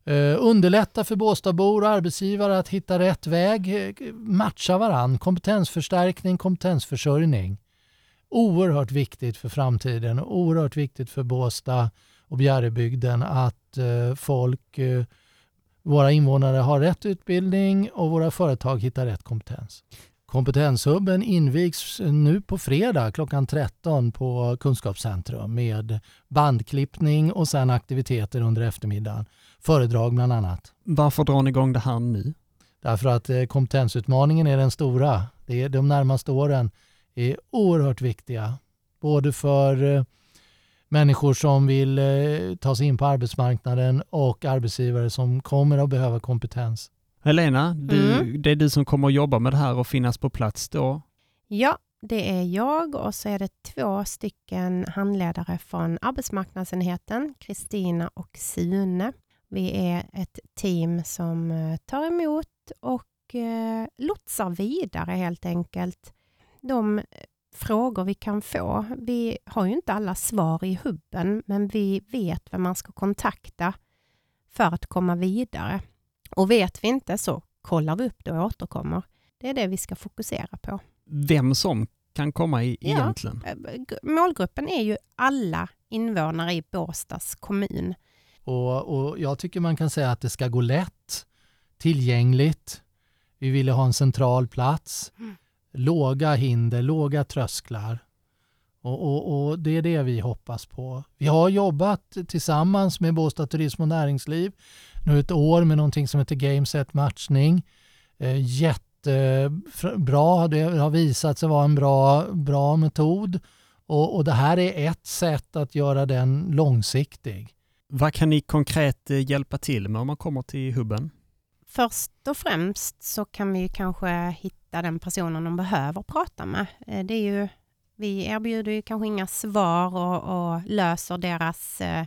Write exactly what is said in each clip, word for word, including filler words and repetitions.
Uh, underlätta för Båstadbor och arbetsgivare att hitta rätt väg, matcha varann, kompetensförstärkning, kompetensförsörjning. Oerhört viktigt för framtiden och oerhört viktigt för Båstad och Bjärebygden att uh, folk, uh, våra invånare har rätt utbildning och våra företag hittar rätt kompetens. Kompetenshubben invigs nu på fredag klockan tretton på Kunskapscentrum med bandklippning och sen aktiviteter under eftermiddagen. Föredrag bland annat. Varför drar ni igång det här nu? Därför att kompetensutmaningen är den stora. Det är de närmaste åren är oerhört viktiga. Både för människor som vill ta sig in på arbetsmarknaden och arbetsgivare som kommer att behöva kompetens. Helena, du, Mm. det är du som kommer att jobba med det här och finnas på plats då? Ja, det är jag och så är det två stycken handledare från arbetsmarknadsenheten, Kristina och Sune. Vi är ett team som tar emot och eh, lotsar vidare helt enkelt de frågor vi kan få. Vi har ju inte alla svar i hubben, men vi vet vem man ska kontakta för att komma vidare. Och vet vi inte så kollar vi upp det och återkommer. Det är det vi ska fokusera på. Vem som kan komma i, Ja, egentligen? målgruppen är ju alla invånare i Båstads kommun. Och, och jag tycker man kan säga att det ska gå lätt, tillgängligt. Vi ville ha en central plats, Mm. låga hinder, låga trösklar. Och, och, och det är det vi hoppas på. Vi har jobbat tillsammans med Båstad Turism och Näringsliv nu ett år med någonting som heter Gameset matchning. Eh, jättebra, det har visat sig vara en bra, bra metod. Och, och det här är ett sätt att göra den långsiktig. Vad kan ni konkret eh, hjälpa till med om man kommer till hubben? Först och främst så kan vi ju kanske hitta den personen de behöver prata med. Eh, Det är ju, vi erbjuder ju kanske inga svar och, och löser deras eh,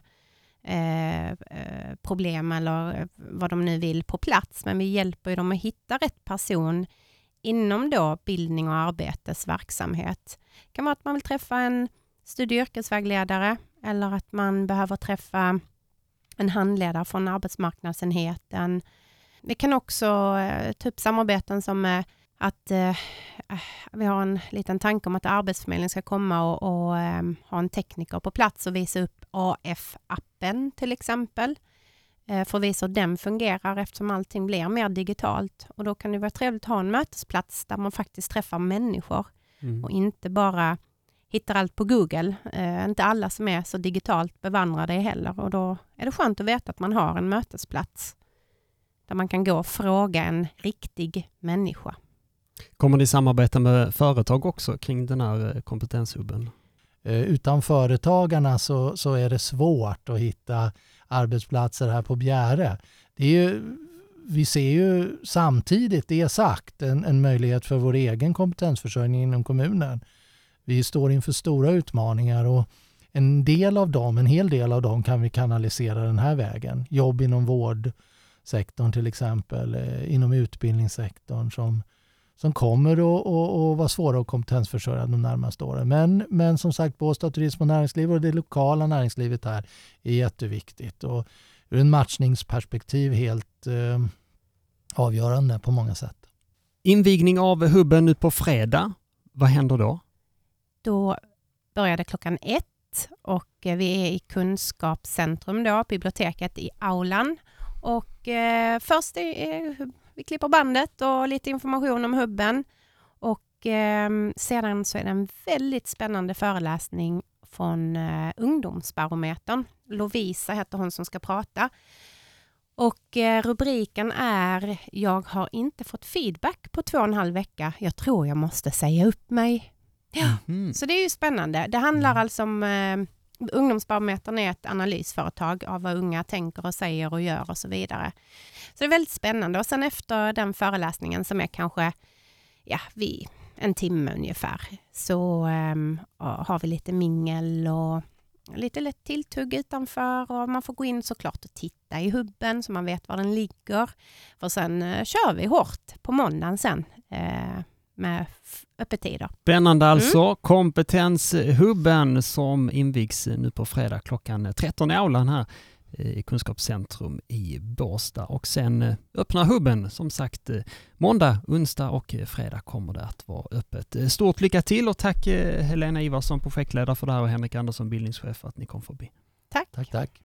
eh, problem eller vad de nu vill på plats. Men vi hjälper ju dem att hitta rätt person inom då bildning och arbetesverksamhet. Det kan vara att man vill träffa en studie- och yrkesvägledare eller att man behöver träffa en handledare från arbetsmarknadsenheten. Vi kan också eh, ta upp samarbeten som eh, att eh, vi har en liten tanke om att Arbetsförmedlingen ska komma och, och eh, ha en tekniker på plats och visa upp A F-appen till exempel. Eh, för att visa hur den fungerar eftersom allting blir mer digitalt. Och då kan det vara trevligt att ha en mötesplats där man faktiskt träffar människor Mm. och inte bara hittar allt på Google. Eh, inte alla som är så digitalt bevandrade heller. Och då är det skönt att veta att man har en mötesplats där man kan gå och fråga en riktig människa. Kommer ni samarbeta med företag också kring den här kompetenshubben? Eh, utan företagarna så, så är det svårt att hitta arbetsplatser här på Bjäre. Det är ju, vi ser ju samtidigt, det är sagt, en, en möjlighet för vår egen kompetensförsörjning inom kommunen. Vi står inför stora utmaningar och en del av dem, en hel del av dem kan vi kanalisera den här vägen. Jobb inom vårdsektorn till exempel, eh, inom utbildningssektorn som, som kommer att, att, att vara svåra att kompetensförsörja de närmaste åren. Men, men som sagt, Båstad Turism och Näringsliv och det lokala näringslivet här är jätteviktigt. Och ur en matchningsperspektiv helt eh, avgörande på många sätt. Invigning av hubben nu på fredag. Vad händer då? Då börjar det klockan ett och vi är i Kunskapscentrum då, biblioteket i aulan. Och eh, först är, vi klipper bandet och lite information om hubben. Och eh, sedan så är det en väldigt spännande föreläsning från eh, Ungdomsbarometern. Lovisa heter hon som ska prata. Och eh, rubriken är Jag har inte fått feedback på två och en halv vecka. Jag tror jag måste säga upp mig. Ja, Mm. så det är ju spännande. Det handlar Mm. alltså om eh, Ungdomsbarometern är ett analysföretag av vad unga tänker och säger och gör och så vidare. Så det är väldigt spännande. Och sen efter den föreläsningen som är kanske ja, vi, en timme ungefär så eh, har vi lite mingel och lite lätt tilltugg utanför och man får gå in såklart och titta i hubben så man vet var den ligger. För sen eh, kör vi hårt på måndagen sen eh, med f- öppettider. Spännande alltså. Mm. Kompetenshubben som invigs nu på fredag klockan tretton i aulan här. i Kunskapscentrum i Båstad. Och sen öppnar hubben som sagt måndag, onsdag och fredag kommer det att vara öppet. Stort lycka till och tack Helena Ivarsson, projektledare för det här, och Henrik Andersson, bildningschef, för att ni kom förbi. Tack. Tack, tack.